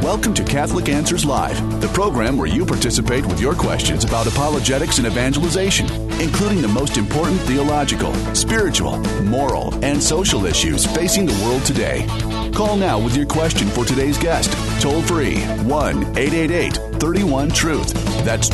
Welcome to Catholic Answers Live, the program where you participate with your questions about apologetics and evangelization, including the most important theological, spiritual, moral, and social issues facing the world today. Call now with your question for today's guest. Toll free 1-888-31-TRUTH. That's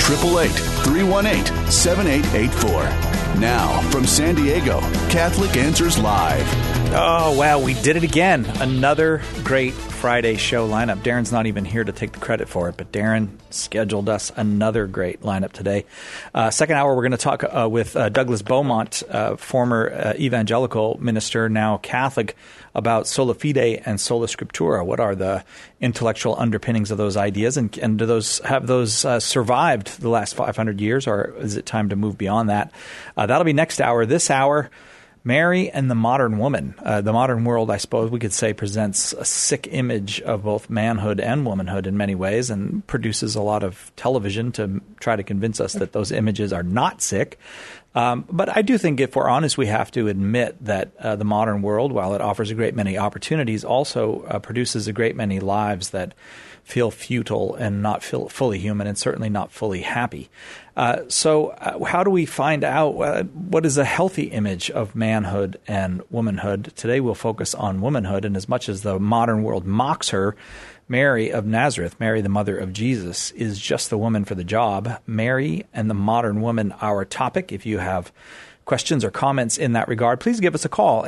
888-318-7884. Now, from San Diego, Catholic Answers Live. Oh, wow, we did it again. Another great Friday show lineup. Darren's not even here to take the credit for it, but Darren scheduled us another great lineup today. Second hour, we're going to talk with Douglas Beaumont, former evangelical minister, now Catholic, about sola fide and sola scriptura. What are the intellectual underpinnings of those ideas, and do those have those survived the last 500 years, or is it time to move beyond that? That'll be next hour. This hour, Mary and the modern woman. The modern world, I suppose we could say, presents a sick image of both manhood and womanhood in many ways, and produces a lot of television to try to convince us that those images are not sick. But I do think, if we're honest, we have to admit that the modern world, while it offers a great many opportunities, also produces a great many lives that feel futile and not feel fully human, and certainly not fully happy. So how do we find out what is a healthy image of manhood and womanhood? Today we'll focus on womanhood, and as much as the modern world mocks her, Mary of Nazareth, Mary the mother of Jesus, is just the woman for the job. Mary and the modern woman, our topic. If you have questions or comments in that regard, please give us a call,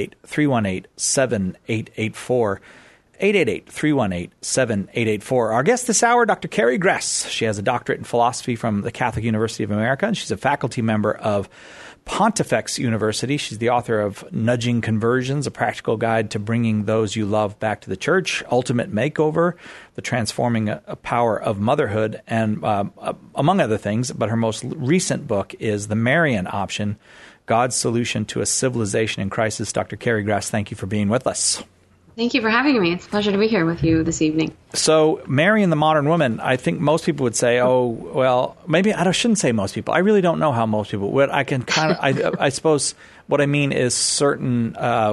888-318-7884. 888-318-7884. Our guest this hour, Dr. Carrie Gress. She has a doctorate in philosophy from the Catholic University of America, and she's a faculty member of Pontifex University. She's the author of Nudging Conversions, a practical guide to bringing those you love back to the church, Ultimate Makeover, the transforming power of motherhood, and among other things. But her most recent book is The Marian Option, God's Solution to a Civilization in Crisis. Dr. Carrie Gress, thank you for being with us. Thank you for having me. It's a pleasure to be here with you this evening. So, Mary and the modern woman, I think most people would say, oh, well, maybe I shouldn't say most people. I really don't know how most people would. I can kind of, I suppose what I mean is certain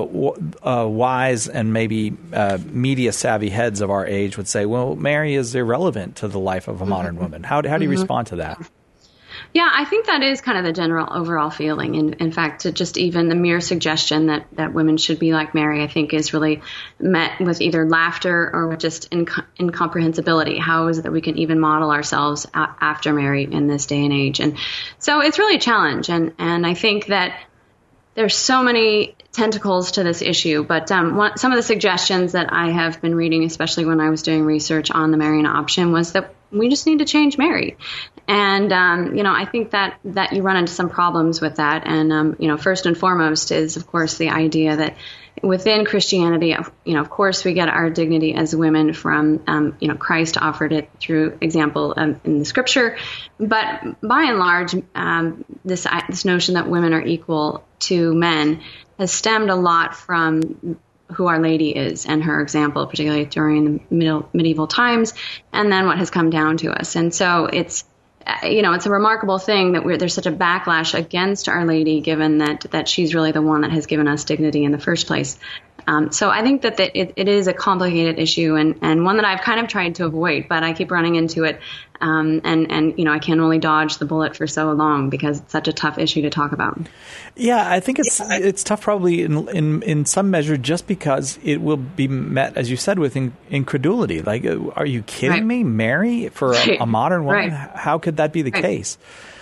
wise and maybe media-savvy heads of our age would say, well, Mary is irrelevant to the life of a modern woman. How do you respond to that? Yeah, I think that is kind of the general overall feeling. In fact, to just even the mere suggestion that women should be like Mary, I think is really met with either laughter or with just incomprehensibility. How is it that we can even model ourselves after Mary in this day and age? And so it's really a challenge. And I think that there's so many tentacles to this issue, but some of the suggestions that I have been reading, especially when I was doing research on the Marian option, was that we just need to change Mary. And, I think that you run into some problems with that. And, first and foremost is, of course, the idea that within Christianity, of course, we get our dignity as women from, Christ offered it through example in the scripture. But by and large, this notion that women are equal to men has stemmed a lot from who Our Lady is and her example, particularly during the medieval times, and then what has come down to us. And so it's a remarkable thing that there's such a backlash against Our Lady, given that she's really the one that has given us dignity in the first place. So I think that it is a complicated issue and one that I've kind of tried to avoid, but I keep running into it. And I can only dodge the bullet for so long because it's such a tough issue to talk about. Yeah, I think it's tough probably in some measure just because it will be met, as you said, with incredulity. Like, are you kidding me? Mary, for a modern woman? Right. How could that be the case?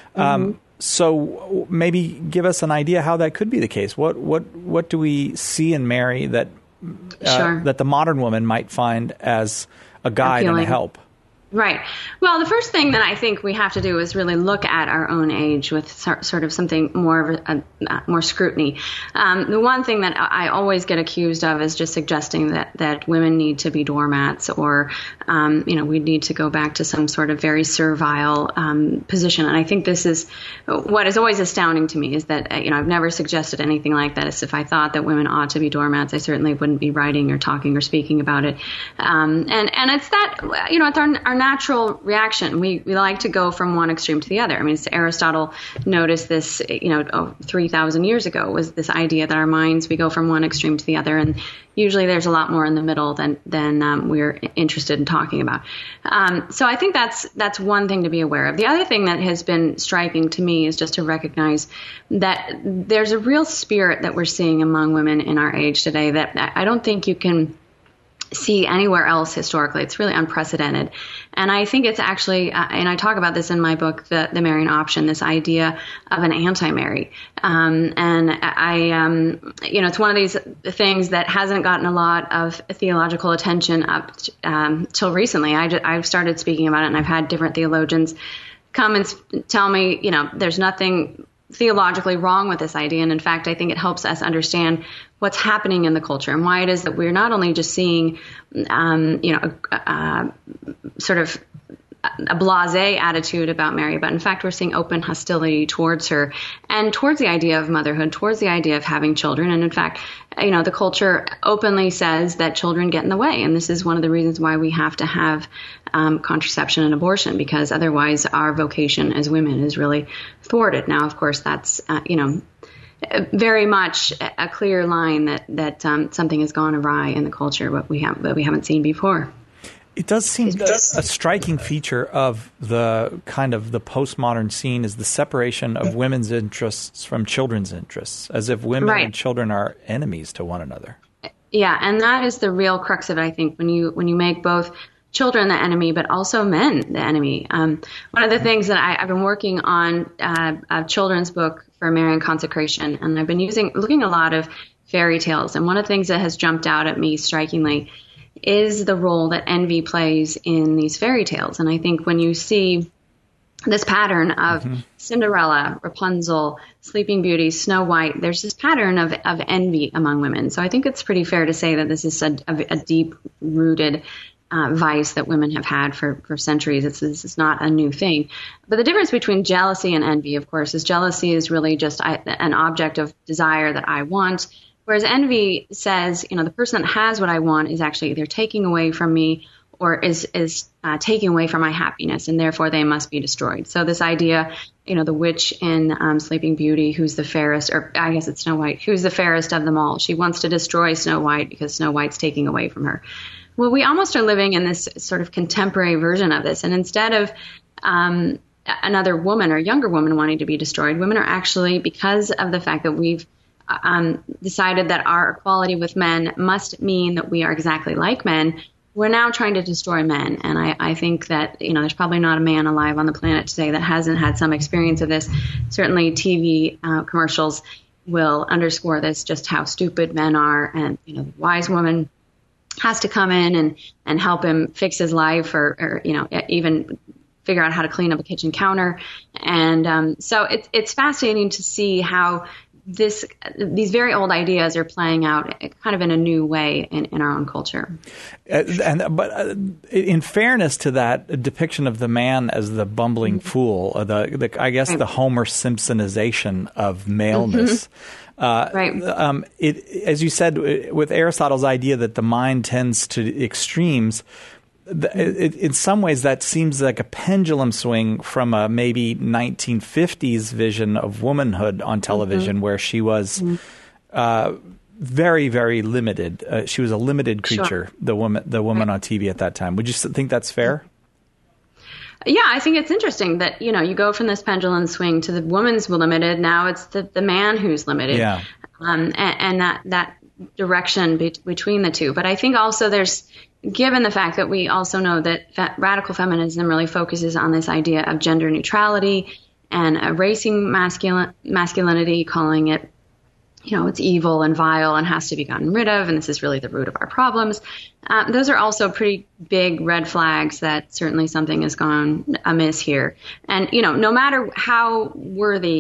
So maybe give us an idea how that could be the case. What do we see in Mary that that the modern woman might find as a guide and a help? Right. Well, the first thing that I think we have to do is really look at our own age with sort of something more scrutiny. The one thing that I always get accused of is just suggesting that women need to be doormats, or we need to go back to some sort of very servile position. And I think this is what is always astounding to me is that I've never suggested anything like that. As if I thought that women ought to be doormats, I certainly wouldn't be writing or talking or speaking about it. And it's that it's our natural reaction. We like to go from one extreme to the other. I mean, Aristotle noticed this, 3,000 years ago, was this idea that our minds, we go from one extreme to the other, and usually there's a lot more in the middle than we're interested in talking about. So I think that's one thing to be aware of. The other thing that has been striking to me is just to recognize that there's a real spirit that we're seeing among women in our age today that I don't think you can see anywhere else historically. It's really unprecedented. And I think it's actually, and I talk about this in my book, The Marrying Option, this idea of an anti-Mary. And it's one of these things that hasn't gotten a lot of theological attention up till recently. I've started speaking about it, and I've had different theologians come and tell me, there's nothing theologically wrong with this idea. And in fact, I think it helps us understand what's happening in the culture and why it is that we're not only just seeing, sort of a blasé attitude about Mary, but in fact, we're seeing open hostility towards her and towards the idea of motherhood, towards the idea of having children. And in fact, the culture openly says that children get in the way. And this is one of the reasons why we have to have contraception and abortion, because otherwise our vocation as women is really thwarted. Now, of course, that's, very much a clear line that something has gone awry in the culture, what we haven't seen before. It does seem a striking feature of the kind of the postmodern scene is the separation of women's interests from children's interests, as if women and children are enemies to one another. Yeah, and that is the real crux of it, I think, when you make both children the enemy, but also men the enemy. One of the things that I've been working on a children's book for Marian consecration, and I've been looking a lot of fairy tales. And one of the things that has jumped out at me strikingly is the role that envy plays in these fairy tales. And I think when you see this pattern of Cinderella, Rapunzel, Sleeping Beauty, Snow White, there's this pattern of envy among women. So I think it's pretty fair to say that this is a deep-rooted vice that women have had for centuries. This is not a new thing. But the difference between jealousy and envy, of course, is jealousy is really just an object of desire that I want, whereas envy says, the person that has what I want is actually either taking away from me or is taking away from my happiness, and therefore they must be destroyed. So this idea, the witch in Sleeping Beauty, who's the fairest, or I guess it's Snow White, who's the fairest of them all. She wants to destroy Snow White because Snow White's taking away from her. Well, we almost are living in this sort of contemporary version of this. And instead of another woman or younger woman wanting to be destroyed, women are actually, because of the fact that we've decided that our equality with men must mean that we are exactly like men, we're now trying to destroy men. And I think that, there's probably not a man alive on the planet today that hasn't had some experience of this. Certainly TV commercials will underscore this, just how stupid men are. And, the wise woman has to come in and help him fix his life or even figure out how to clean up a kitchen counter. And so it's fascinating to see how these very old ideas are playing out kind of in a new way in our own culture. But in fairness to that depiction of the man as the bumbling fool, the Homer Simpsonization of maleness. As you said, with Aristotle's idea that the mind tends to extremes, in some ways that seems like a pendulum swing from a maybe 1950s vision of womanhood on television, where she was very, very limited. She was a limited creature, the woman on TV at that time. Would you think that's fair? Yeah, I think it's interesting that, you go from this pendulum swing to the woman's limited. Now it's the man who's limited. Yeah. And that direction between the two. But I think also given the fact that we also know that radical feminism really focuses on this idea of gender neutrality and erasing masculinity, calling it, it's evil and vile and has to be gotten rid of, and this is really the root of our problems. Those are also pretty big red flags that certainly something has gone amiss here. And, no matter how worthy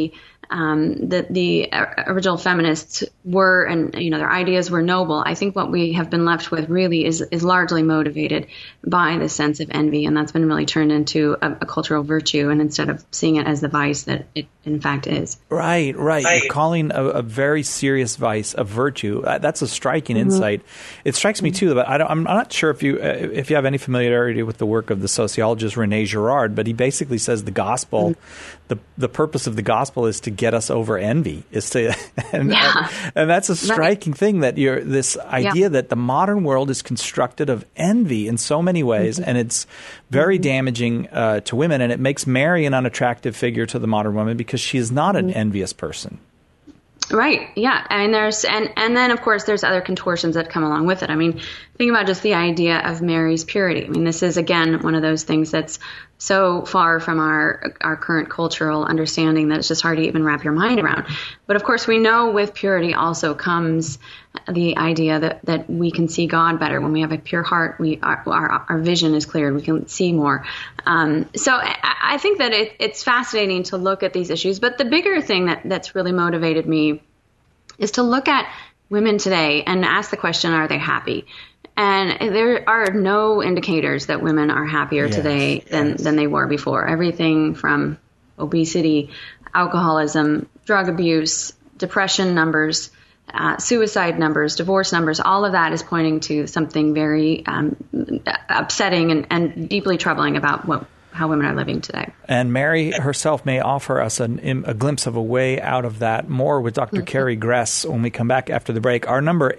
the original feminists were, and their ideas were noble. I think what we have been left with really is largely motivated by the sense of envy, and that's been really turned into a cultural virtue, and instead of seeing it as the vice that it in fact is. Right. You're calling a very serious vice a virtue. That's a striking insight. It strikes me too, but I'm not sure if you have any familiarity with the work of the sociologist René Girard, but he basically says the gospel, the purpose of the gospel is to get us over envy. And that's a striking thing, that this idea that the modern world is constructed of envy in so many ways, and it's very damaging to women, and it makes Mary an unattractive figure to the modern woman because she is not an envious person. Right. Yeah. I mean, and then of course there's other contortions that come along with it. I mean, think about just the idea of Mary's purity. I mean, this is again one of those things that's so far from our current cultural understanding that it's just hard to even wrap your mind around. But of course, we know with purity also comes the idea that we can see God better. When we have a pure heart, our vision is cleared. We can see more. So I think that it's fascinating to look at these issues. But the bigger thing that's really motivated me is to look at women today and ask the question, are they happy? And there are no indicators that women are happier today than they were before. Everything from obesity, alcoholism, drug abuse, depression numbers, suicide numbers, divorce numbers, all of that is pointing to something very upsetting and deeply troubling about how women are living today. And Mary herself may offer us a glimpse of a way out of that. More with Dr. Carrie Gress when we come back after the break. Our number,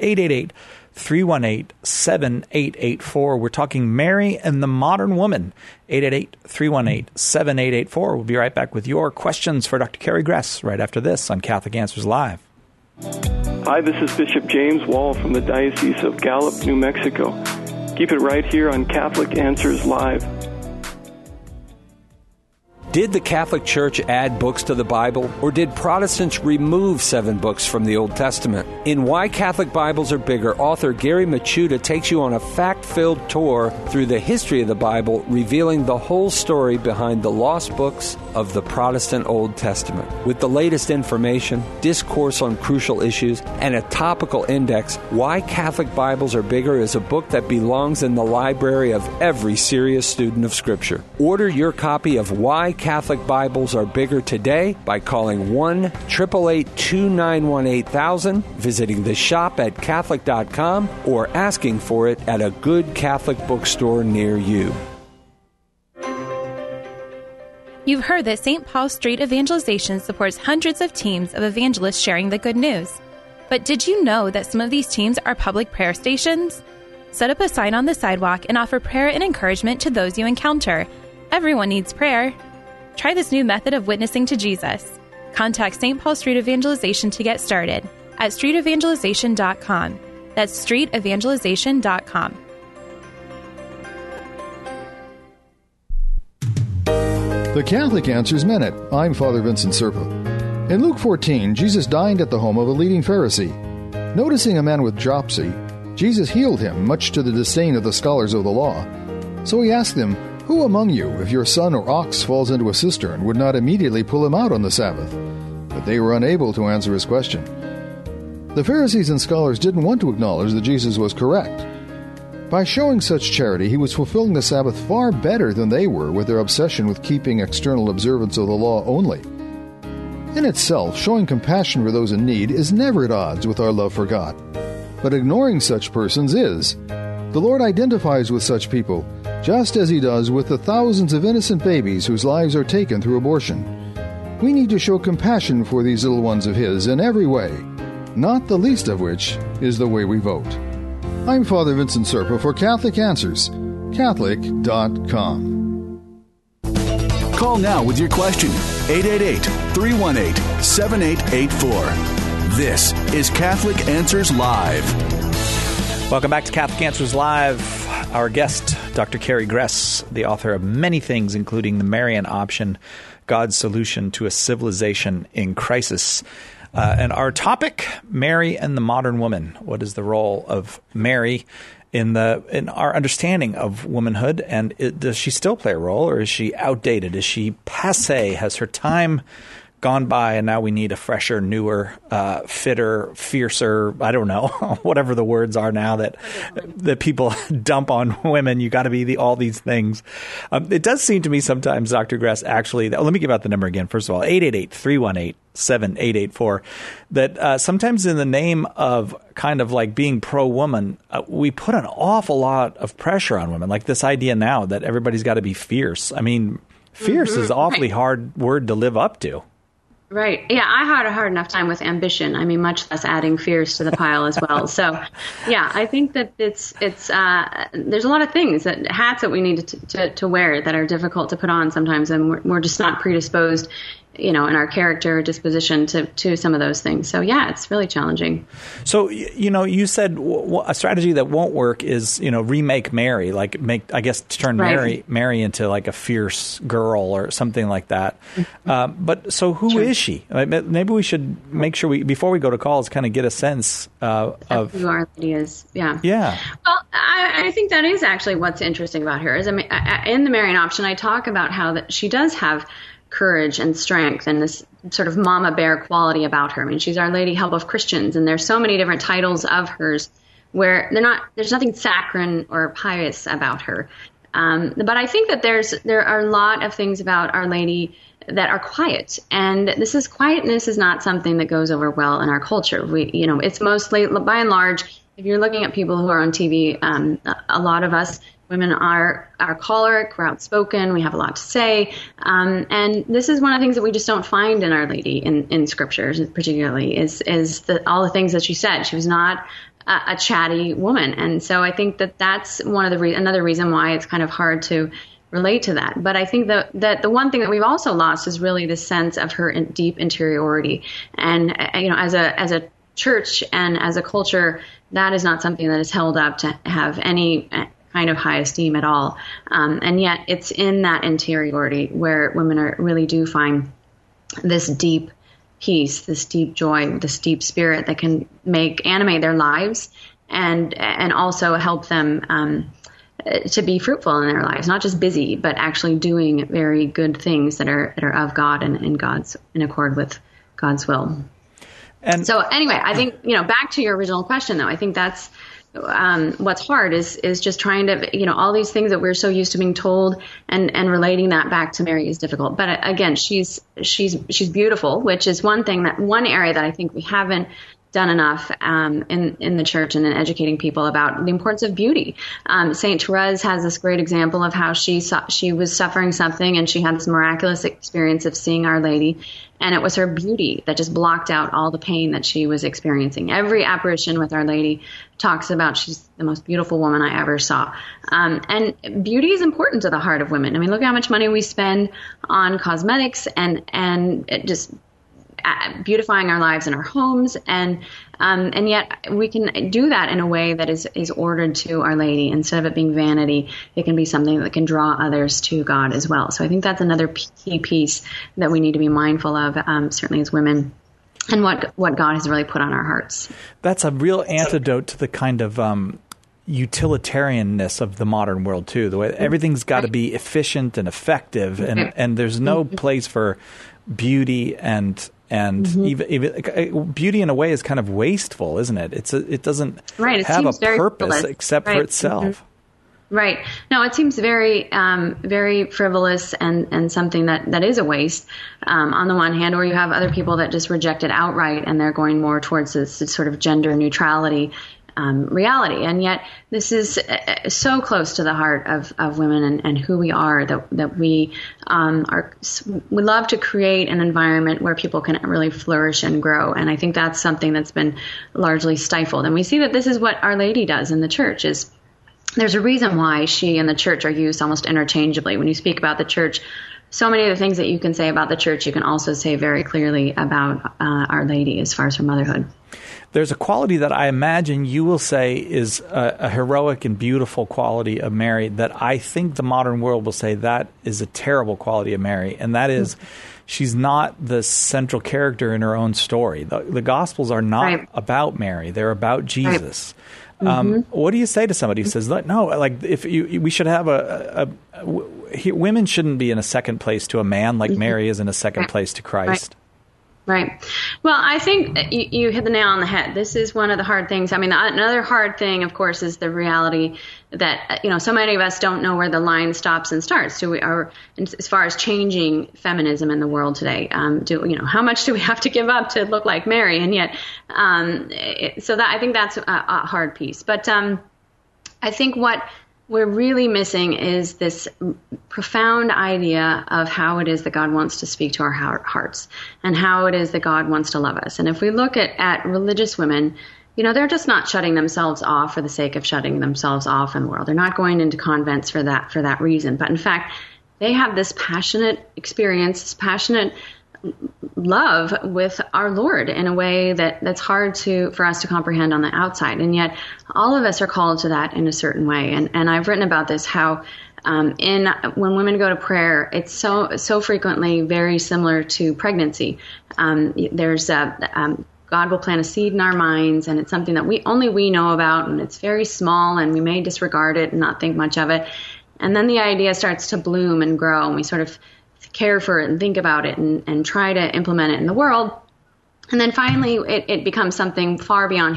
888-318-7884. We're talking Mary and the modern woman. 888-318-7884. We'll be right back with your questions for Dr. Carrie Gress right after this on Catholic Answers Live. Hi, this is Bishop James Wall from the Diocese of Gallup, New Mexico. Keep it right here on Catholic Answers Live. Did the Catholic Church add books to the Bible, or did Protestants remove 7 books from the Old Testament? In Why Catholic Bibles Are Bigger, author Gary Machuda takes you on a fact-filled tour through the history of the Bible, revealing the whole story behind the lost books of the Protestant Old Testament. With the latest information, discourse on crucial issues, and a topical index, Why Catholic Bibles Are Bigger is a book that belongs in the library of every serious student of Scripture. Order your copy of Why Catholic Bibles Are Bigger today by calling 1-888-291-8000, visiting the shop at Catholic.com, or asking for it at a good Catholic bookstore near you. You've heard that St. Paul Street Evangelization supports hundreds of teams of evangelists sharing the good news. But did you know that some of these teams are public prayer stations? Set up a sign on the sidewalk and offer prayer and encouragement to those you encounter. Everyone needs prayer. Try this new method of witnessing to Jesus. Contact St. Paul Street Evangelization to get started at streetevangelization.com. That's streetevangelization.com. The Catholic Answers Minute. I'm Father Vincent Serpa. In Luke 14, Jesus dined at the home of a leading Pharisee. Noticing a man with dropsy, Jesus healed him, much to the disdain of the scholars of the law. So he asked him, "Who among you, if your son or ox falls into a cistern, would not immediately pull him out on the Sabbath?" But they were unable to answer his question. The Pharisees and scholars didn't want to acknowledge that Jesus was correct. By showing such charity, he was fulfilling the Sabbath far better than they were with their obsession with keeping external observance of the law only. In itself, showing compassion for those in need is never at odds with our love for God. But ignoring such persons is. The Lord identifies with such people, just as he does with the thousands of innocent babies whose lives are taken through abortion. We need to show compassion for these little ones of his in every way, not the least of which is the way we vote. I'm Father Vincent Serpa for Catholic Answers, Catholic.com. Call now with your question, 888-318-7884. This is Catholic Answers Live. Welcome back to Catholic Answers Live. Our guest, Dr. Carrie Gress, the author of many things, including The Marian Option, God's Solution to a Civilization in Crisis. And our topic, Mary and the Modern Woman. What is the role of Mary in our understanding of womanhood? And does she still play a role, or is she outdated? Is she passé? Has her time gone by, and now we need a fresher, newer, fitter, fiercer, I don't know, whatever the words are now that people dump on women. You got to be all these things. It does seem to me sometimes, Dr. Gress, actually, let me give out the number again. First of all, 888-318-7884, that sometimes in the name of kind of like being pro-woman, we put an awful lot of pressure on women, like this idea now that everybody's got to be fierce. I mean, fierce is an awfully hard word to live up to. Right. Yeah, I had a hard enough time with ambition. I mean, much less adding fierce to the pile as well. So, yeah, I think that it's there's a lot of things, hats that we need to wear that are difficult to put on sometimes, and we're just not predisposed, in our character disposition to some of those things. So, yeah, it's really challenging. So, you said a strategy that won't work is, remake Mary, like turn Mary into like a fierce girl or something like that. But so who is she? Maybe we should make sure before we go to calls, kind of get a sense of who Our Lady is. Yeah. Yeah. Well, I think that is actually what's interesting about her. In the Marian option, I talk about how that she does have courage and strength and this sort of mama bear quality about her. I mean, she's Our Lady, Help of Christians, and there's so many different titles of hers where there's nothing saccharine or pious about her. But I think that there are a lot of things about Our Lady that are quiet, and quietness is not something that goes over well in our culture. It's mostly, by and large, if you're looking at people who are on TV, a lot of us women are choleric, we're outspoken, we have a lot to say. And this is one of the things that we just don't find in Our Lady in scriptures, particularly, is all the things that she said. She was not a chatty woman. And so I think that that's another reason why it's kind of hard to relate to that. But I think that the one thing that we've also lost is really the sense of her deep interiority. And, as a church and as a culture, that is not something that is held up to have any kind of high esteem at all. And yet it's in that interiority where women really do find this deep peace, this deep joy, this deep spirit that can animate their lives and also help them to be fruitful in their lives, not just busy, but actually doing very good things that are of God and in accord with God's will. And so anyway, I think, back to your original question, though, I think that's what's hard is just trying to, all these things that we're so used to being told and relating that back to Mary is difficult. But again, she's beautiful, which is one area that I think we haven't done enough in the church and in educating people about the importance of beauty. Saint Therese has this great example of how she was suffering something and she had this miraculous experience of seeing Our Lady, and it was her beauty that just blocked out all the pain that she was experiencing. Every apparition with Our Lady talks about she's the most beautiful woman I ever saw. And beauty is important to the heart of women. I mean, look how much money we spend on cosmetics and just beautifying our lives in our homes, and yet we can do that in a way that is ordered to Our Lady. Instead of it being vanity, it can be something that can draw others to God as well. So I think that's another key piece that we need to be mindful of, certainly as women, and what God has really put on our hearts. That's a real antidote to the kind of utilitarianness of the modern world too. The way everything's got to be efficient and effective, and there's no place for beauty and even beauty in a way is kind of wasteful, isn't it? It doesn't have a purpose except for itself. Right. No, it seems very, very frivolous and something that is a waste on the one hand, or you have other people that just reject it outright and they're going more towards this sort of gender neutrality reality. And yet this is so close to the heart of women and who we are, that we love to create an environment where people can really flourish and grow. And I think that's something that's been largely stifled. And we see that this is what Our Lady does in the church. There's a reason why she and the church are used almost interchangeably. When you speak about the church, so many of the things that you can say about the church, you can also say very clearly about Our Lady as far as her motherhood. There's a quality that I imagine you will say is a heroic and beautiful quality of Mary that I think the modern world will say that is a terrible quality of Mary, and that is she's not the central character in her own story. The Gospels are not about Mary. They're about Jesus. What do you say to somebody who says, no, like we should have women shouldn't be in a second place to a man like Mary is in a second place to Christ? Right. Well, I think you hit the nail on the head. This is one of the hard things. I mean, another hard thing, of course, is the reality that, so many of us don't know where the line stops and starts. As far as changing feminism in the world today, how much do we have to give up to look like Mary? And yet, I think that's a hard piece. But I think what we're really missing is this profound idea of how it is that God wants to speak to our hearts and how it is that God wants to love us. And if we look at religious women, they're just not shutting themselves off for the sake of shutting themselves off in the world. They're not going into convents for that reason. But in fact, they have this passionate experience, this passionate love with our Lord in a way that's hard for us to comprehend on the outside. And yet all of us are called to that in a certain way. And I've written about this, how when women go to prayer, it's so frequently very similar to pregnancy. There's God will plant a seed in our minds, and it's something that only we know about, and it's very small, and we may disregard it and not think much of it. And then the idea starts to bloom and grow, and we sort of care for it and think about it and try to implement it in the world. And then finally, it becomes something far beyond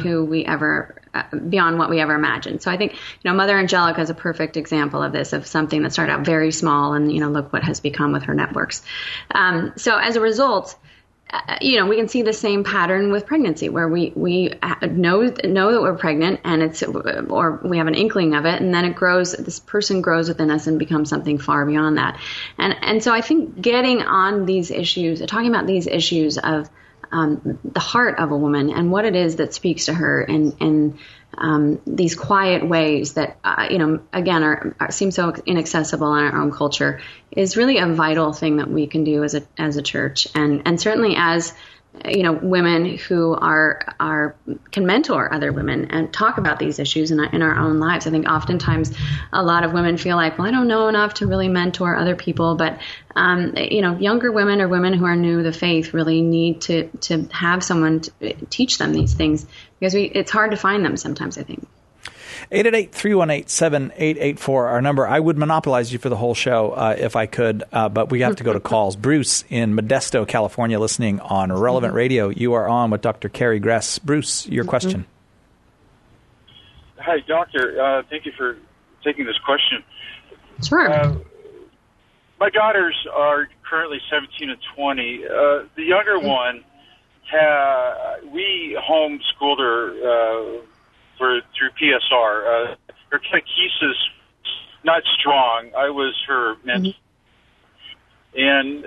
beyond what we ever imagined. So I think, Mother Angelica is a perfect example of this, of something that started out very small, and, look what has become with her networks. So as a result, we can see the same pattern with pregnancy, where we know that we're pregnant, and or we have an inkling of it, and then it grows. This person grows within us and becomes something far beyond that. And so I think getting on these issues, talking about these issues of the heart of a woman and what it is that speaks to her in these quiet ways that, again, seem so inaccessible in our own culture, is really a vital thing that we can do as a church, and certainly as women who can mentor other women and talk about these issues in our own lives. I think oftentimes a lot of women feel like, well, I don't know enough to really mentor other people, but younger women or women who are new to the faith really need to have someone to teach them these things, because it's hard to find them sometimes, I think. 888-318-7884, our number. I would monopolize you for the whole show if I could, but we have to go to calls. Bruce in Modesto, California, listening on Relevant Radio. You are on with Dr. Carrie Gress. Bruce, your question. Hi, Doctor. Thank you for taking this question. Sure. My daughters are currently 17 and 20. The younger one, we homeschooled her through PSR. Her catechesis not strong. I was her mentor. And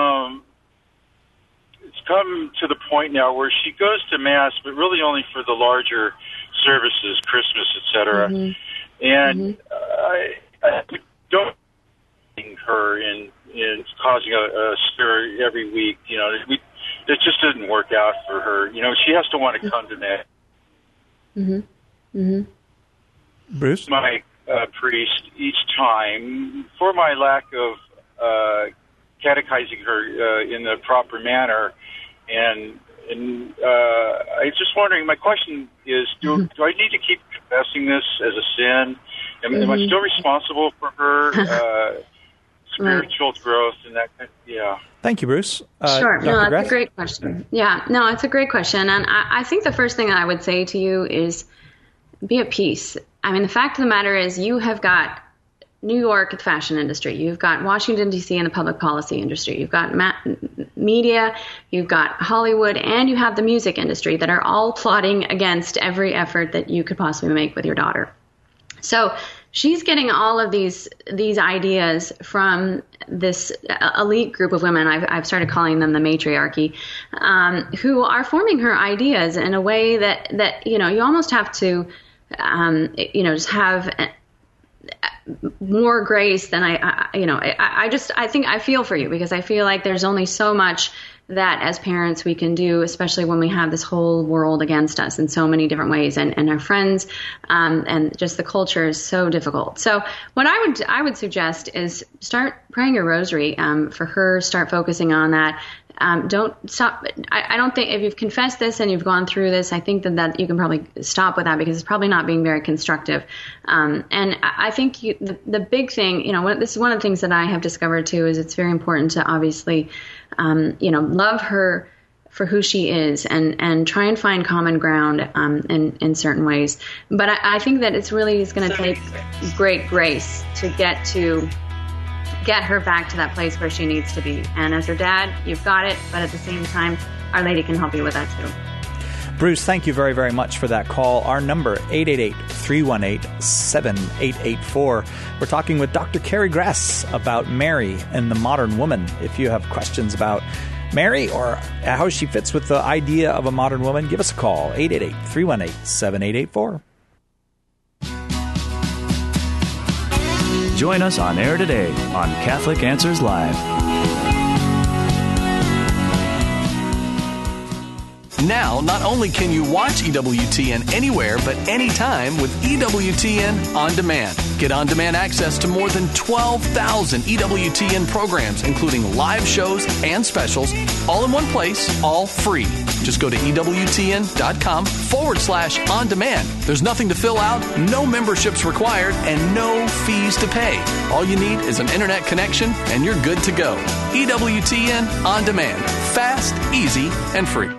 it's come to the point now where she goes to Mass, but really only for the larger services, Christmas, etc. And I don't think her in causing a stir every week. It just didn't work out for her. She has to want to come to Mass. Bruce? My priest each time, for my lack of catechizing her in the proper manner, and I'm just wondering, my question is, do I need to keep confessing this as a sin? Am I still responsible for her spiritual growth and that kind of, yeah. Thank you, Bruce. Sure. Dr. No, Gress? that's a great question. Yeah, no, it's a great question. And I think the first thing I would say to you is be at peace. I mean, the fact of the matter is you have got New York, the fashion industry. You've got Washington, D.C. in the public policy industry. You've got media, you've got Hollywood, and you have the music industry that are all plotting against every effort that you could possibly make with your daughter. So she's getting all of these ideas from this elite group of women. I've started calling them the matriarchy, who are forming her ideas in a way that you almost have to just have more grace than I think I feel for you, because I feel like there's only so much that as parents we can do, especially when we have this whole world against us in so many different ways, and our friends, and just the culture is so difficult. So what I would suggest is start praying your rosary for her. Start focusing on that. Don't stop. I don't think if you've confessed this and you've gone through this, I think that you can probably stop with that, because it's probably not being very constructive. And I think the big thing, this is one of the things that I have discovered too, is it's very important to obviously, love her who she is and try and find common ground in certain ways. But I think that it's really going to take great grace to get her back to that place where she needs to be. And as her dad, you've got it, but at the same time, Our Lady can help you with that too. Bruce, thank you very, very much for that call. Our number, 888-318-7884. We're talking with Dr. Carrie Gress about Mary and the modern woman. If you have questions about Mary or how she fits with the idea of a modern woman, give us a call, 888-318-7884. Join us on air today on Catholic Answers Live. Now, not only can you watch EWTN anywhere but anytime with EWTN On Demand. Get on-demand access to more than 12,000 EWTN programs, including live shows and specials, all in one place, all free. Just go to EWTN.com/on-demand. There's nothing to fill out, no memberships required, and no fees to pay. All you need is an internet connection, and you're good to go. EWTN On Demand. Fast, easy, and free.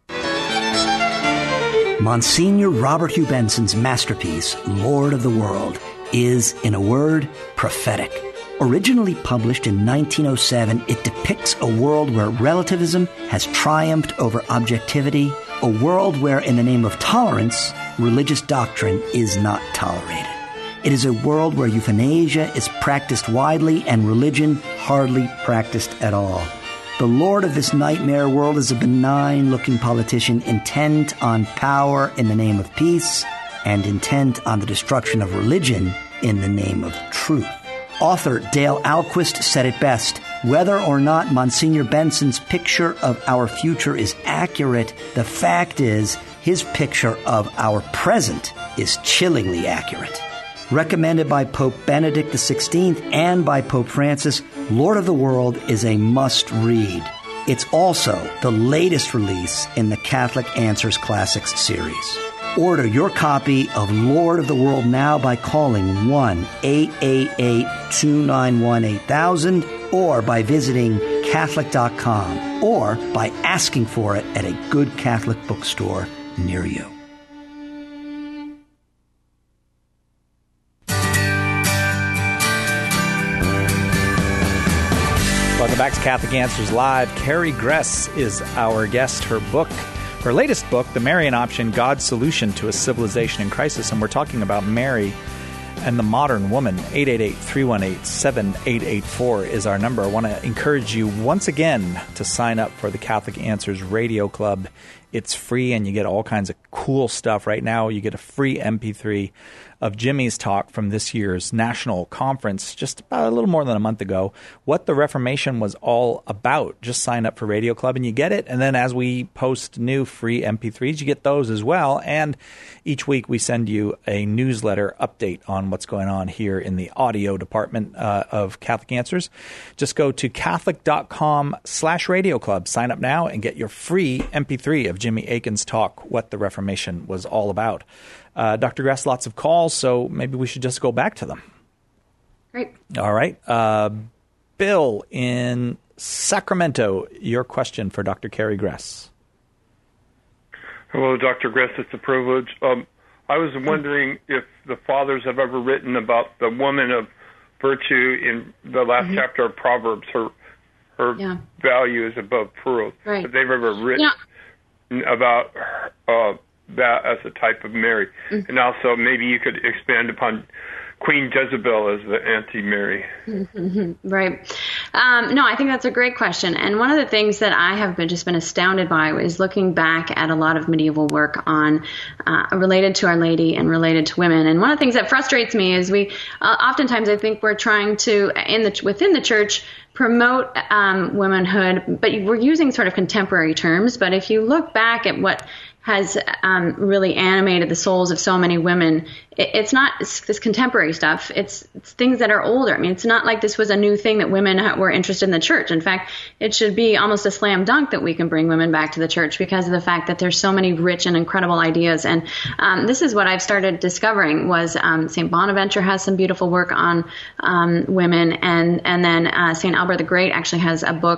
Monsignor Robert Hugh Benson's masterpiece, Lord of the World, is, in a word, prophetic. Originally published in 1907, it depicts a world where relativism has triumphed over objectivity, a world where, in the name of tolerance, religious doctrine is not tolerated. It is a world where euthanasia is practiced widely and religion hardly practiced at all. The lord of this nightmare world is a benign-looking politician intent on power in the name of peace and intent on the destruction of religion in the name of truth. Author Dale Alquist said it best: whether or not Monsignor Benson's picture of our future is accurate, the fact is his picture of our present is chillingly accurate. Recommended by Pope Benedict XVI and by Pope Francis, Lord of the World is a must-read. It's also the latest release in the Catholic Answers Classics series. Order your copy of Lord of the World now by calling 1-888-291-8000 or by visiting Catholic.com or by asking for it at a good Catholic bookstore near you. Welcome back to Catholic Answers Live. Carrie Gress is our guest. Her latest book, The Marian Option, God's Solution to a Civilization in Crisis. And we're talking about Mary and the modern woman. 888-318-7884 is our number. I want to encourage you once again to sign up for the Catholic Answers Radio Club. It's free and you get all kinds of cool stuff. Right now, you get a free MP3 of Jimmy's talk from this year's national conference just about a little more than a month ago, what the Reformation was all about. Just sign up for Radio Club and you get it. And then as we post new free MP3s, you get those as well. And each week we send you a newsletter update on what's going on here in the audio department of Catholic Answers. Just go to Catholic.com/Radio Club. Sign up now and get your free MP3 of Jimmy Akin's talk, What the Reformation Was All About. Dr. Gress, lots of calls, so maybe we should just go back to them. Great. All right. Bill in Sacramento, your question for Dr. Carrie Gress. Hello, Dr. Gress. It's a privilege. I was wondering if the fathers have ever written about the woman of virtue in the last chapter of Proverbs. Her value is above pearls. Right. If they've ever written about that as a type of Mary. And also maybe you could expand upon Queen Jezebel as the anti-Mary. Right. No, I think that's a great question. And one of the things that I have been astounded by is looking back at a lot of medieval work on related to Our Lady and related to women. And one of the things that frustrates me is we oftentimes I think we're trying to within the church promote womanhood, but we're using sort of contemporary terms. But if you look back at what has really animated the souls of so many women, it's not this contemporary stuff. It's things that are older. I mean, it's not like this was a new thing that women were interested in the church. In fact, it should be almost a slam dunk that we can bring women back to the church because of the fact that there's so many rich and incredible ideas. And this is what I've started discovering was St. Bonaventure has some beautiful work on women. And then St. Albert the Great actually has a book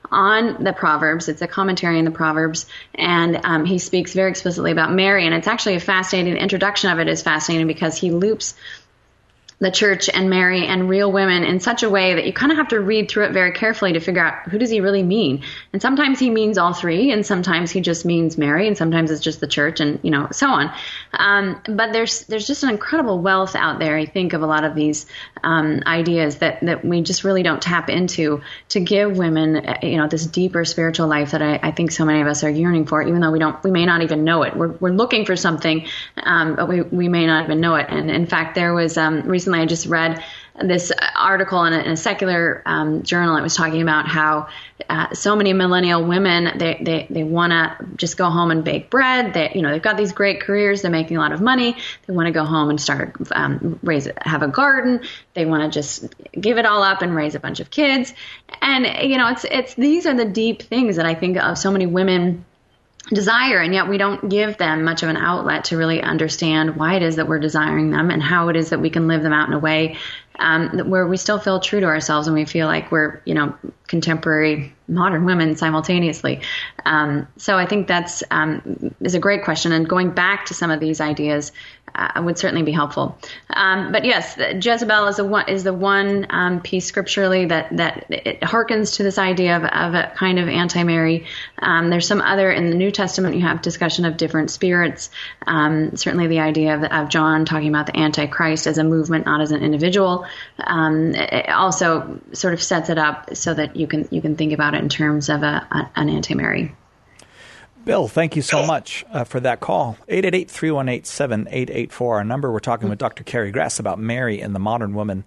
on the Proverbs. It's a commentary in the Proverbs, and he speaks very explicitly about Mary. And it's actually a fascinating, the introduction of it is fascinating because he loops the church and Mary and real women in such a way that you kind of have to read through it very carefully to figure out who does he really mean. And sometimes he means all three, and sometimes he just means Mary, and sometimes it's just the church, and so on. But there's just an incredible wealth out there, I think, of a lot of these ideas that we just really don't tap into to give women, this deeper spiritual life that I think so many of us are yearning for, even though we may not even know it. We're looking for something, but we may not even know it. And in fact, there was recently I just read this article in a secular journal. It was talking about how so many millennial women, they want to just go home and bake bread. They've got these great careers. They're making a lot of money. They want to go home and start have a garden. They want to just give it all up and raise a bunch of kids. And it's these are the deep things that I think of so many women desire, and yet we don't give them much of an outlet to really understand why it is that we're desiring them and how it is that we can live them out in a way where we still feel true to ourselves and we feel like we're, contemporary modern women simultaneously. So I think that's is a great question, and going back to some of these ideas would certainly be helpful. But yes, Jezebel is the one piece scripturally that it harkens to this idea of a kind of anti-Mary. There's some other in the New Testament. You have discussion of different spirits. Certainly, the idea of John talking about the Antichrist as a movement, not as an individual. It also sort of sets it up so that you can think about it in terms of an anti-Mary. Bill, thank you so much for that call. 888-318-7884, our number. We're talking with Dr. Carrie Grass about Mary and the modern woman.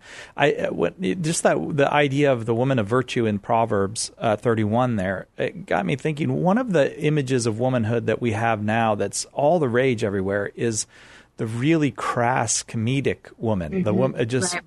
The idea of the woman of virtue in Proverbs 31 there, it got me thinking, one of the images of womanhood that we have now that's all the rage everywhere is the really crass comedic woman, mm-hmm. The woman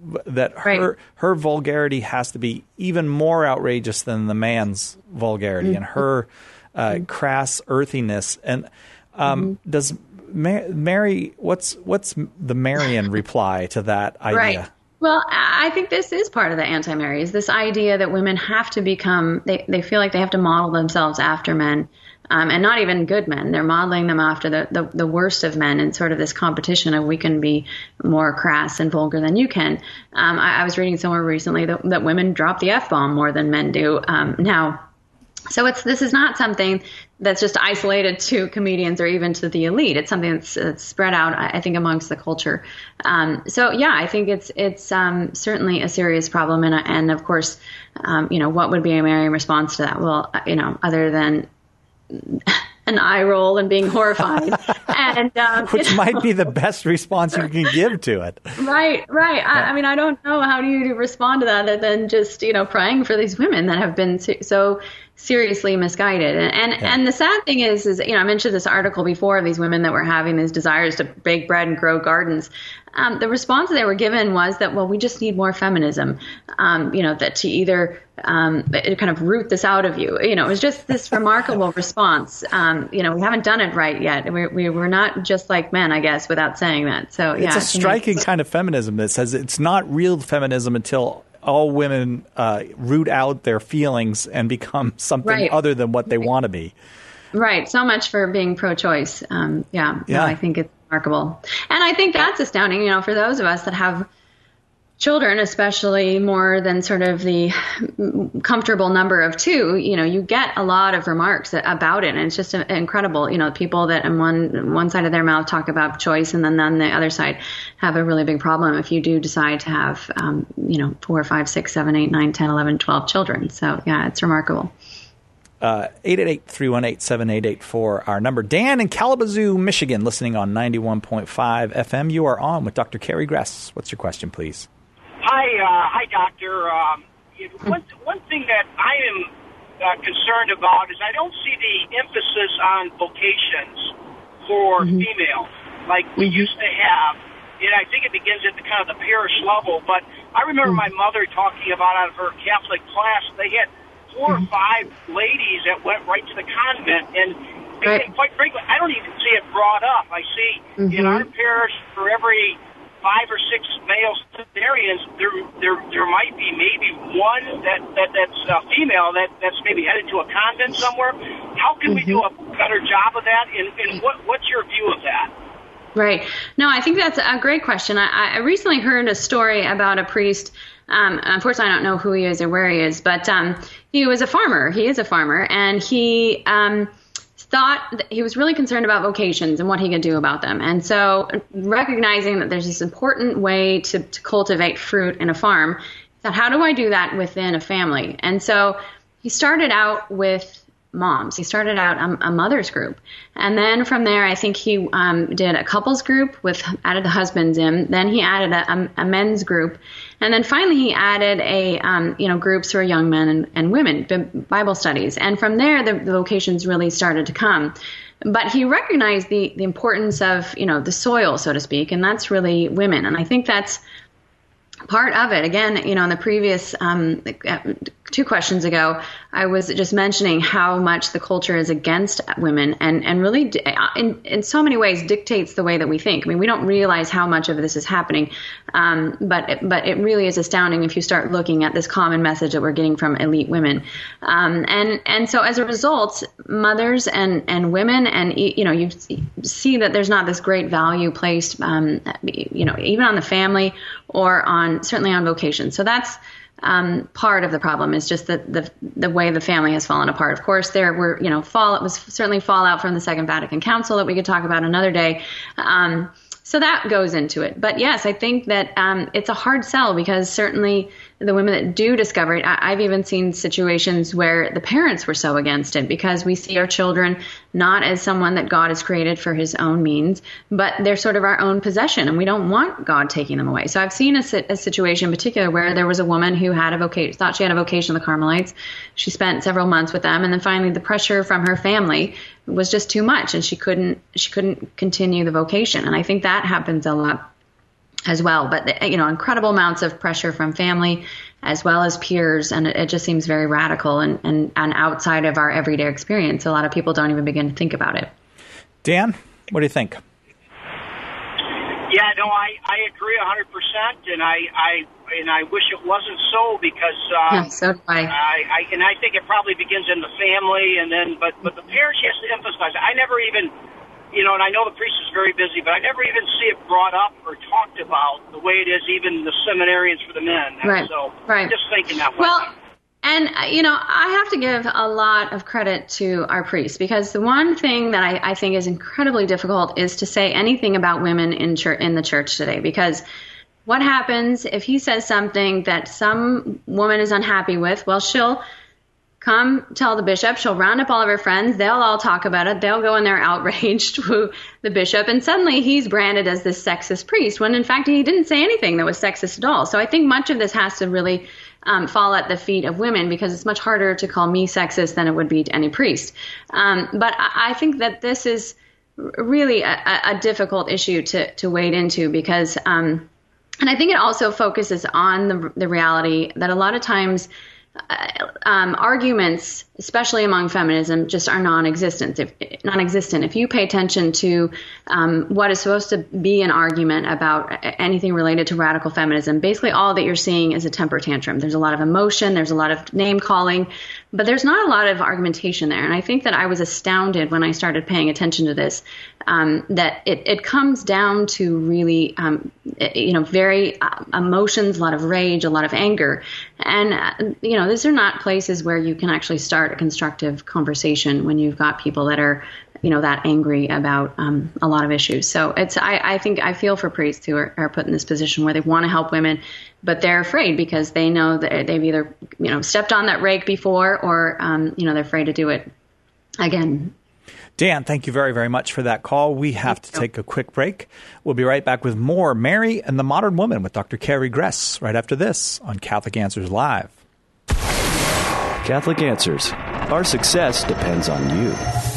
her vulgarity has to be even more outrageous than the man's vulgarity, mm-hmm. and her crass earthiness. And does Mary? What's the Marian reply to that idea? Right. Well, I think this is part of the anti-Mary, is this idea that women have to become. They feel like they have to model themselves after men. And not even good men. They're modeling them after the worst of men, in sort of this competition of we can be more crass and vulgar than you can. I was reading somewhere recently that women drop the F-bomb more than men do now. So this is not something that's just isolated to comedians or even to the elite. It's something that's spread out, I think, amongst the culture. I think it's certainly a serious problem. And of course, what would be a Marian response to that? Well, other than an eye roll and being horrified, and which might be the best response you can give to it. Right. I mean, I don't know how do you respond to that other than just praying for these women that have been so seriously misguided. And the sad thing is I mentioned this article before of these women that were having these desires to bake bread and grow gardens. The response they were given was that, well, we just need more feminism, that to either kind of root this out of you. It was just this remarkable response. We haven't done it right yet. We're not just like men, I guess, without saying that. So it's a striking kind of feminism that says it's not real feminism until all women root out their feelings and become something other than what they want to be. Right. So much for being pro-choice. No, I think it's remarkable. And I think that's astounding, for those of us that have children, especially more than sort of the comfortable number of two, you get a lot of remarks about it. And it's just incredible, people that on one side of their mouth talk about choice, and then on the other side have a really big problem if you do decide to have, 4, 5, 6, 7, 8, 9, 10, 11, 12 children. So, it's remarkable. 888-318-7884, our number. Dan in Kalamazoo, Michigan, listening on 91.5 FM. You are on with Dr. Carrie Grass. What's your question, please? Hi, Doctor. One thing that I am concerned about is I don't see the emphasis on vocations for females like we used to have. And I think it begins at the kind of the parish level. But I remember my mother talking about out of her Catholic class, they had 4 or 5 ladies that went right to the convent. And quite frankly, I don't even see it brought up. I see in our parish, for every 5 or 6 male seminarians, there might be maybe one that's female that's maybe headed to a convent somewhere. How can we do a better job of that? And what's your view of that? Right. No, I think that's a great question. I recently heard a story about a priest. Unfortunately, I don't know who he is or where he is, but he was a farmer. He is a farmer, and he thought that he was really concerned about vocations and what he could do about them. And so recognizing that there's this important way to cultivate fruit in a farm, he thought, how do I do that within a family? And so he started out with moms. He started out a mother's group. And then from there, I think he did a couples group added the husbands in. Then he added a men's group. And then finally he added groups for young men and women, Bible studies. And from there, the vocations really started to come. But he recognized the importance of, the soil, so to speak, and that's really women. And I think that's part of it. Again, in the previous 2 questions ago, I was just mentioning how much the culture is against women and really in so many ways dictates the way that we think. I mean, we don't realize how much of this is happening, but it really is astounding if you start looking at this common message that we're getting from elite women. And so as a result, mothers and women, and you see that there's not this great value placed, even on the family or certainly on vocation. So that's part of the problem, is just the way the family has fallen apart. Of course, there were, it was certainly fallout from the Second Vatican Council that we could talk about another day. So that goes into it. But yes, I think that it's a hard sell, because certainly the women that do discover it, I've even seen situations where the parents were so against it, because we see our children not as someone that God has created for his own means, but they're sort of our own possession, and we don't want God taking them away. So I've seen a situation in particular where there was a woman who had thought she had a vocation of the Carmelites. She spent several months with them, and then finally the pressure from her family was just too much, and she couldn't continue the vocation. And I think that happens a lot as well. But, incredible amounts of pressure from family as well as peers. And it just seems very radical and outside of our everyday experience. A lot of people don't even begin to think about it. Dan, what do you think? Yeah, no, I agree 100%. And I wish it wasn't so, because so do I. I think it probably begins in the family, and then but the parents has to emphasize it. I never even, and I know the priest is very busy, but I never even see it brought up or talked about the way it is even the seminarians for the men. Right. So right. Just thinking that way. Well, and, I have to give a lot of credit to our priests, because the one thing that I think is incredibly difficult is to say anything about women in the church today, because what happens if he says something that some woman is unhappy with? Well, she'll come tell the bishop. She'll round up all of her friends. They'll all talk about it. They'll go in there outraged to the bishop. And suddenly he's branded as this sexist priest, when in fact he didn't say anything that was sexist at all. So I think much of this has to really fall at the feet of women, because it's much harder to call me sexist than it would be to any priest. But I think that this is really a difficult issue to wade into, because and I think it also focuses on the reality that a lot of times arguments, especially among feminism, just are non-existent. If you pay attention to what is supposed to be an argument about anything related to radical feminism, basically all that you're seeing is a temper tantrum. There's a lot of emotion, there's a lot of name calling, but there's not a lot of argumentation there. And I think that I was astounded when I started paying attention to this, that it comes down to really, very emotions, a lot of rage, a lot of anger. And, these are not places where you can actually start a constructive conversation when you've got people that are, that angry about a lot of issues. So I think I feel for priests who are put in this position where they want to help women, but they're afraid because they know that they've either, stepped on that rake before, or, they're afraid to do it again. Dan, thank you very, very much for that call. We have to take a quick break. We'll be right back with more Mary and the Modern Woman with Dr. Carrie Gress right after this on Catholic Answers Live. Catholic Answers. Our success depends on you.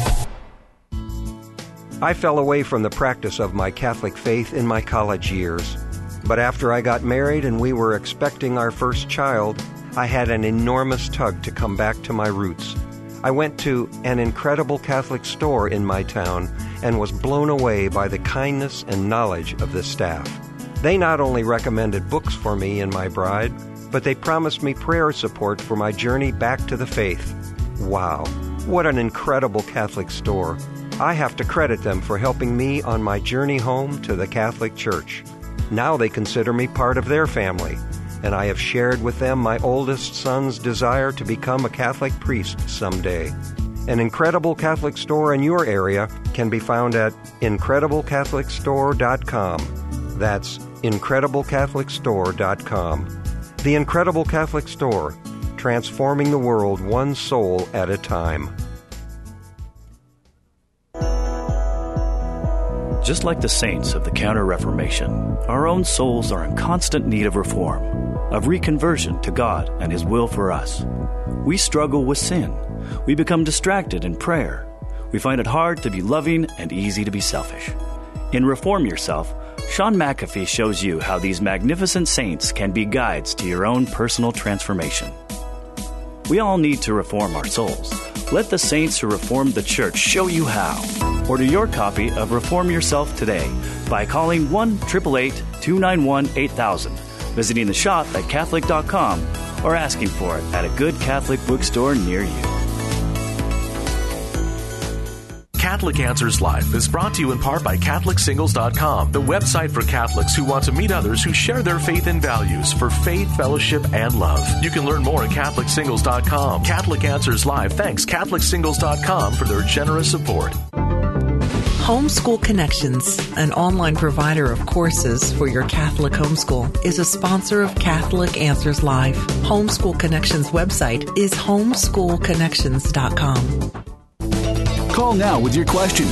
I fell away from the practice of my Catholic faith in my college years. But after I got married and we were expecting our first child, I had an enormous tug to come back to my roots. I went to an incredible Catholic store in my town and was blown away by the kindness and knowledge of the staff. They not only recommended books for me and my bride, but they promised me prayer support for my journey back to the faith. Wow, what an incredible Catholic store. I have to credit them for helping me on my journey home to the Catholic Church. Now they consider me part of their family, and I have shared with them my oldest son's desire to become a Catholic priest someday. An incredible Catholic store in your area can be found at IncredibleCatholicStore.com. That's IncredibleCatholicStore.com. The Incredible Catholic Store, transforming the world one soul at a time. Just like the saints of the Counter-Reformation, our own souls are in constant need of reform, of reconversion to God and His will for us. We struggle with sin. We become distracted in prayer. We find it hard to be loving and easy to be selfish. In Reform Yourself, Sean McAfee shows you how these magnificent saints can be guides to your own personal transformation. We all need to reform our souls. Let the saints who reformed the church show you how. Order your copy of Reform Yourself today by calling 1-888-291-8000, visiting the shop at Catholic.com, or asking for it at a good Catholic bookstore near you. Catholic Answers Live is brought to you in part by CatholicSingles.com, the website for Catholics who want to meet others who share their faith and values for faith, fellowship, and love. You can learn more at CatholicSingles.com. Catholic Answers Live thanks CatholicSingles.com for their generous support. Homeschool Connections, an online provider of courses for your Catholic homeschool, is a sponsor of Catholic Answers Live. Homeschool Connections website is homeschoolconnections.com. Call now with your question,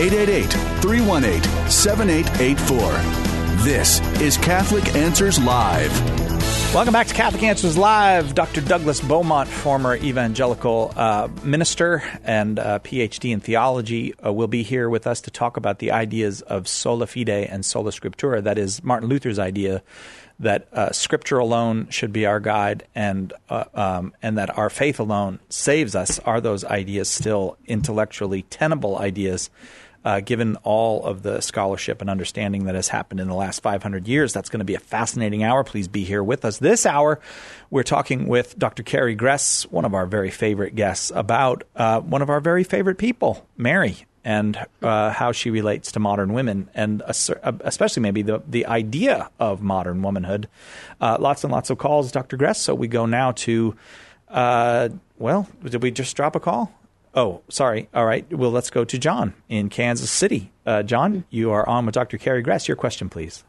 888-318-7884. This is Catholic Answers Live. Welcome back to Catholic Answers Live. Dr. Douglas Beaumont, former evangelical minister and PhD in theology, will be here with us to talk about the ideas of sola fide and sola scriptura. That is Martin Luther's idea that Scripture alone should be our guide, and that our faith alone saves us. Are those ideas still intellectually tenable ideas, given all of the scholarship and understanding that has happened in the last 500 years? That's going to be a fascinating hour. Please be here with us. This hour, we're talking with Dr. Carrie Gress, one of our very favorite guests, about one of our very favorite people, Mary, and how she relates to modern women, and especially maybe the idea of modern womanhood. Lots and lots of calls, Dr. Gress. So we go now to, did we just drop a call? Oh, sorry. All right. Well, let's go to John in Kansas City. John, you are on with Dr. Carrie Gress. Your question, please.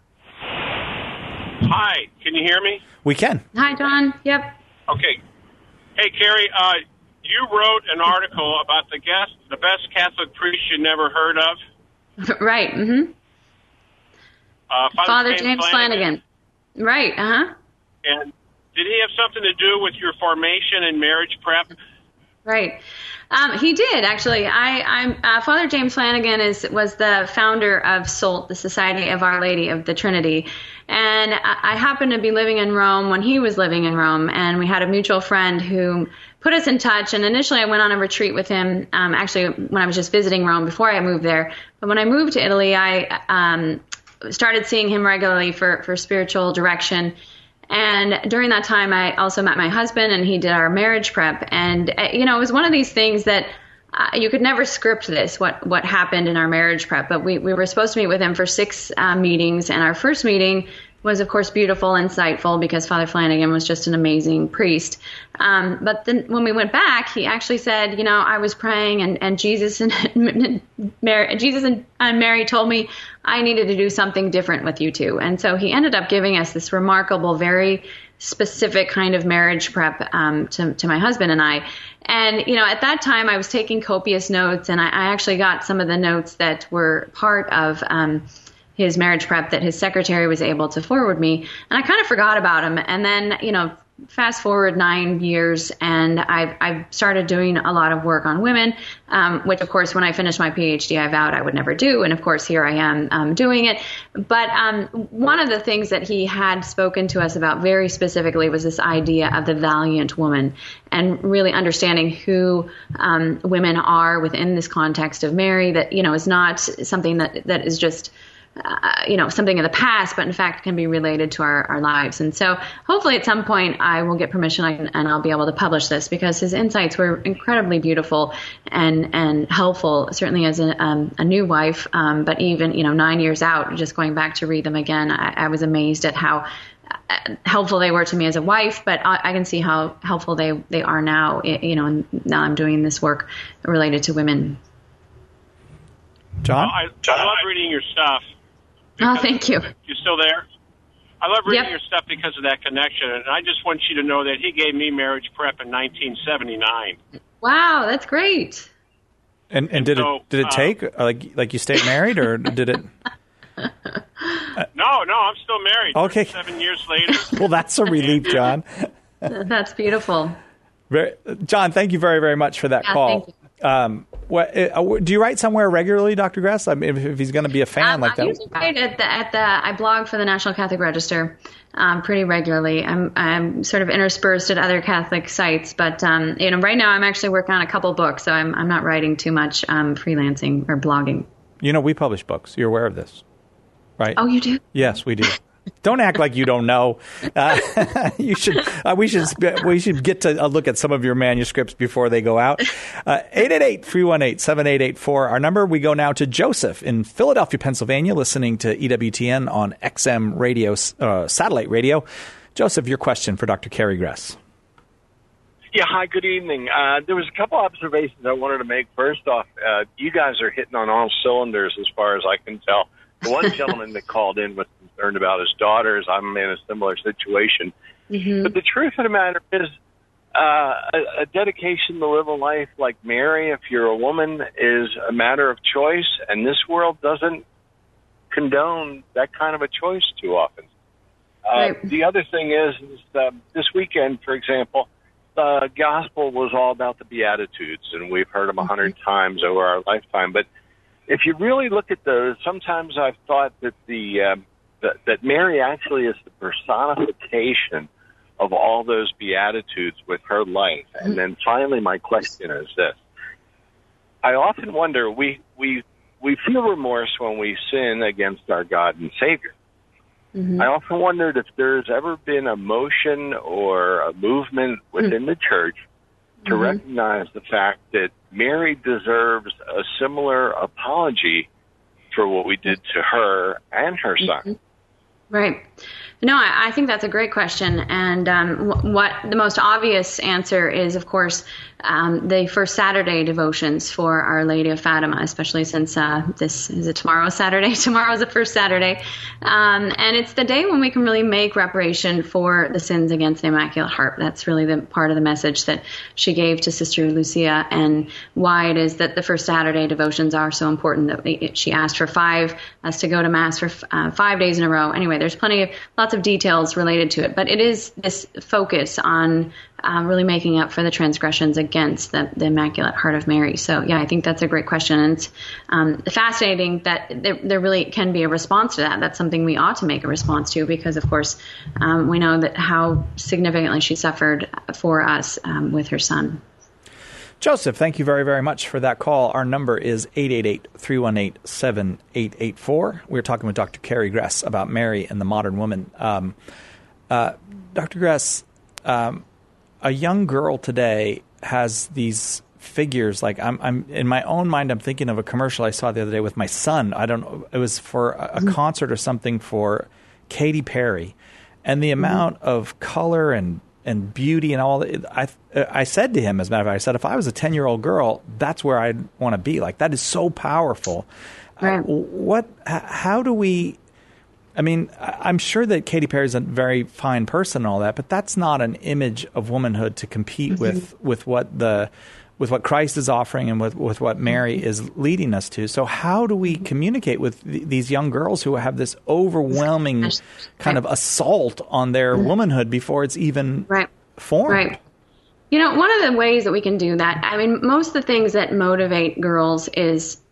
Hi. Can you hear me? We can. Hi, John. Yep. Okay. Hey, Carrie, you wrote an article about the best Catholic priest you never heard of. Right. Mm-hmm. Father James Flanagan. Right. Uh-huh. And did he have something to do with your formation and marriage prep? Right. He did, actually. Father James Flanagan was the founder of SOLT, the Society of Our Lady of the Trinity. And I happened to be living in Rome when he was living in Rome, and we had a mutual friend who put us in touch. And initially I went on a retreat with him, actually when I was just visiting Rome before I moved there. But when I moved to Italy, I started seeing him regularly for spiritual direction. And during that time, I also met my husband, and he did our marriage prep. And, it was one of these things that you could never script this, what happened in our marriage prep. But we were supposed to meet with him for 6 meetings. And our first meeting was, of course, beautiful, insightful, because Father Flanagan was just an amazing priest. But then when we went back, he actually said, I was praying, and Jesus and Mary told me I needed to do something different with you two. And so he ended up giving us this remarkable, very specific kind of marriage prep to my husband and I. And, at that time I was taking copious notes, and I actually got some of the notes that were part of his marriage prep that his secretary was able to forward me. And I kind of forgot about him. And then, fast forward 9 years, and I've started doing a lot of work on women, which, of course, when I finished my PhD, I vowed I would never do. And, of course, here I am doing it. But one of the things that he had spoken to us about very specifically was this idea of the valiant woman, and really understanding who women are within this context of Mary, that, is not something that is just something of the past, but in fact can be related to our lives. And so hopefully at some point I will get permission and I'll be able to publish this, because his insights were incredibly beautiful and helpful, certainly as a new wife. But even, 9 years out, just going back to read them again, I was amazed at how helpful they were to me as a wife, but I can see how helpful they are now, and now I'm doing this work related to women. John? I love reading your stuff. Oh, thank you. You still there? I love reading your stuff because of that connection, and I just want you to know that he gave me marriage prep in 1979. Wow, that's great. And did it take, like you stayed married, or did it? No, I'm still married. Okay. 7 years later. Well, that's a relief, John. That's beautiful. John, thank you very, very much for that call. Thank you. Do you write somewhere regularly, Dr. Gress? I mean, if he's going to be a fan like that. I usually write I blog for the National Catholic Register pretty regularly. I'm sort of interspersed at other Catholic sites, but right now I'm actually working on a couple books, so I'm not writing too much freelancing or blogging. We publish books. You're aware of this, right? Oh, you do? Yes, we do. Don't act like you don't know. You should. We should get to look at some of your manuscripts before they go out. 888-318-7884. Our number. We go now to Joseph in Philadelphia, Pennsylvania, listening to EWTN on XM radio, satellite radio. Joseph, your question for Dr. Carrie Gress. Yeah, hi, good evening. There was a couple observations I wanted to make. First off, you guys are hitting on all cylinders as far as I can tell. The one gentleman that called in was concerned about his daughters. I'm in a similar situation. Mm-hmm. But the truth of the matter is a dedication to live a life like Mary, if you're a woman, is a matter of choice, and this world doesn't condone that kind of a choice too often. Right. The other thing is this weekend, for example, the gospel was all about the Beatitudes, and we've heard them 100 times over our lifetime. But if you really look at those, sometimes I've thought that that Mary actually is the personification of all those Beatitudes with her life. And then finally, my question is this. I often wonder, we feel remorse when we sin against our God and Savior. Mm-hmm. I often wondered if there's ever been a motion or a movement within the church to recognize the fact that Mary deserves a similar apology for what we did to her and her son. Right. No, I think that's a great question. And what the most obvious answer is, of course, the first Saturday devotions for Our Lady of Fatima, especially since this is it tomorrow's Saturday. Tomorrow's the first Saturday. And it's the day when we can really make reparation for the sins against the Immaculate Heart. That's really the part of the message that she gave to Sister Lucia, and why it is that the first Saturday devotions are so important. That she asked for us to go to Mass for 5 days in a row. Anyway, there's lots of details related to it, but it is this focus on really making up for the transgressions against the Immaculate Heart of Mary. So, yeah, I think that's a great question. And it's fascinating that there really can be a response to that. That's something we ought to make a response to because, of course, we know that how significantly she suffered for us with her son. Joseph, thank you very, very much for that call. Our number is 888-318-7884. We're talking with Dr. Carrie Gress about Mary and the modern woman. Dr. Gress, a young girl today has these figures. Like I'm in my own mind, I'm thinking of a commercial I saw the other day with my son. I don't know. It was for a concert or something for Katy Perry, and the amount of color and beauty and all that. I said to him, as a matter of fact, I said, if I was a 10-year-old girl, that's where I'd want to be. Like, that is so powerful. Right. How do we, I mean, I'm sure that Katy Perry is a very fine person and all that, but that's not an image of womanhood to compete with what Christ is offering and with what Mary is leading us to. So how do we communicate with these young girls who have this overwhelming kind of assault on their womanhood before it's even formed? Right. You know, one of the ways that we can do that, I mean, most of the things that motivate girls is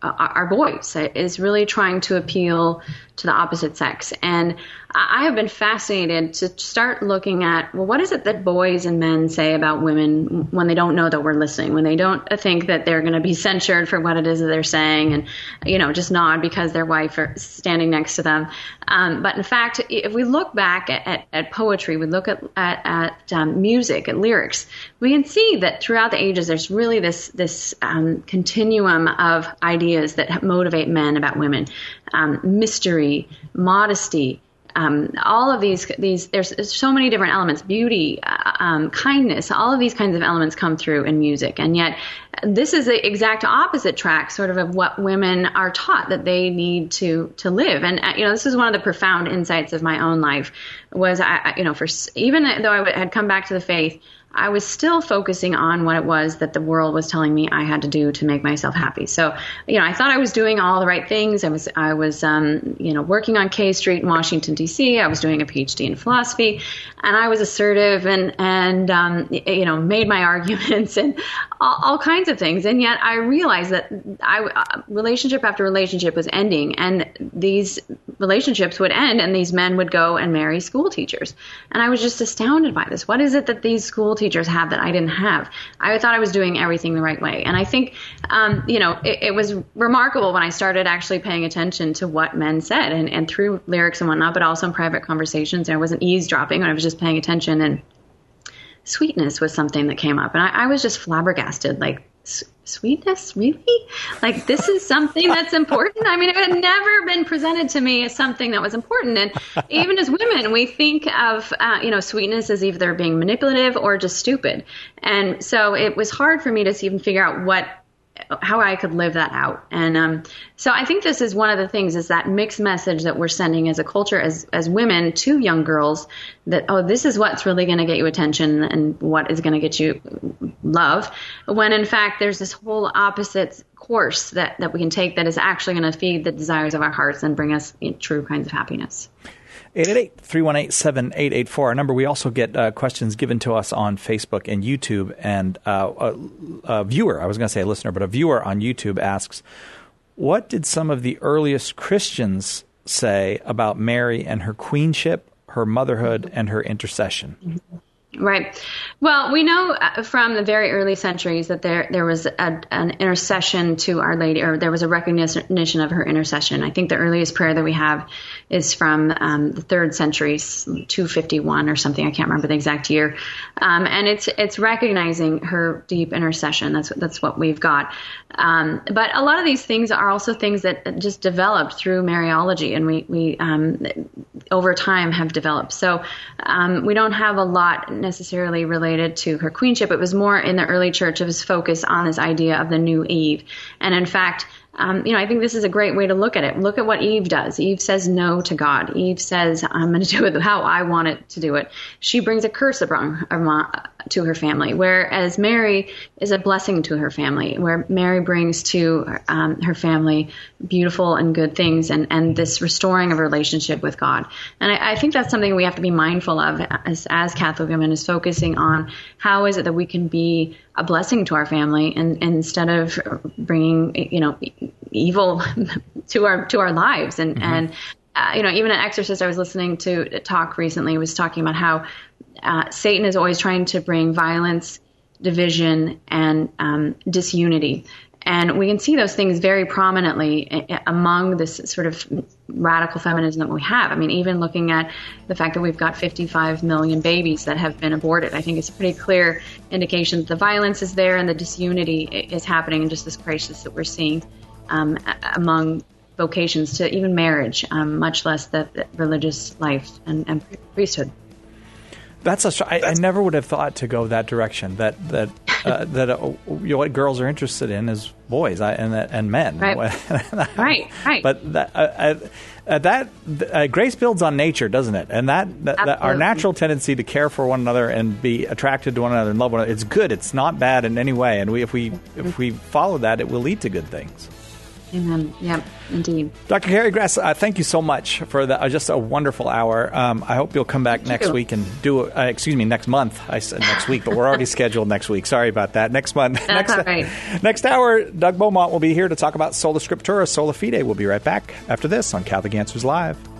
our boys, is really trying to appeal to the opposite sex. And I have been fascinated to start looking at, well, what is it that boys and men say about women when they don't know that we're listening, when they don't think that they're going to be censured for what it is that they're saying and, just nod because their wife is standing next to them. But in fact, if we look back at poetry, we look at music, at lyrics, we can see that throughout the ages, there's really this continuum of ideas that motivate men about women. Mystery, modesty, all of these, there's so many different elements, beauty, kindness, all of these kinds of elements come through in music. And yet this is the exact opposite track sort of what women are taught that they need to live. And, this is one of the profound insights of my own life was, even though I had come back to the faith, I was still focusing on what it was that the world was telling me I had to do to make myself happy. So, I thought I was doing all the right things. I was working on K Street in Washington, D.C. I was doing a PhD in philosophy, and I was assertive and made my arguments and all kinds of things. And yet I realized that relationship after relationship was ending, and these relationships would end, and these men would go and marry school teachers. And I was just astounded by this. What is it that these school teachers have that I didn't have? I thought I was doing everything the right way. And I think, it was remarkable when I started actually paying attention to what men said and through lyrics and whatnot, but also in private conversations. I wasn't eavesdropping. I was just paying attention, and sweetness was something that came up. And I was just flabbergasted, like, sweetness, really? Like, this is something that's important? I mean, it had never been presented to me as something that was important. And even as women, we think of, sweetness as either being manipulative or just stupid. And so it was hard for me to even figure out how I could live that out. And so I think this is one of the things, is that mixed message that we're sending as a culture, as women to young girls, that, this is what's really going to get you attention and what is going to get you love, when in fact there's this whole opposite course that we can take that is actually going to feed the desires of our hearts and bring us true kinds of happiness. 888-318-7884, our number. We also get questions given to us on Facebook and YouTube. And a viewer, I was going to say a listener, but a viewer on YouTube asks, what did some of the earliest Christians say about Mary and her queenship, her motherhood, and her intercession? Right. Well, we know from the very early centuries that there was an intercession to Our Lady, or there was a recognition of her intercession. I think the earliest prayer that we have is from the 3rd century, 251 or something. I can't remember the exact year. And it's recognizing her deep intercession. That's what we've got. But a lot of these things are also things that just developed through Mariology, and we over time have developed. So we don't have a lot necessarily related to her queenship. It was more in the early church, it was focused on this idea of the new Eve. And in fact, I think this is a great way to look at it. Look at what Eve does. Eve says no to God. Eve says, I'm going to do it how I want it to do it. She brings a curse to her family, whereas Mary is a blessing to her family, where Mary brings to her family beautiful and good things and this restoring of a relationship with God. And I think that's something we have to be mindful of as Catholic women, is focusing on how is it that we can be a blessing to our family and instead of bringing, evil to our lives. And, even an exorcist I was listening to talk recently was talking about how Satan is always trying to bring violence, division, and disunity. And we can see those things very prominently among this sort of radical feminism that we have. I mean, even looking at the fact that we've got 55 million babies that have been aborted, I think it's a pretty clear indication that the violence is there and the disunity is happening, and just this crisis that we're seeing among vocations to even marriage, much less the religious life and priesthood. I never would have thought to go that direction. That what girls are interested in is boys and men. Right. But that grace builds on nature, doesn't it? And that our natural tendency to care for one another and be attracted to one another and love one another, it's good. It's not bad in any way. And if we follow that, it will lead to good things. Amen. Yep, indeed. Dr. Carrie Grass, thank you so much for just a wonderful hour. I hope you'll come back next week and do, next month. I said next week, but we're already scheduled next week. Sorry about that. Next month. That's all right. Next hour, Doug Beaumont will be here to talk about Sola Scriptura, Sola Fide. We'll be right back after this on Catholic Answers Live.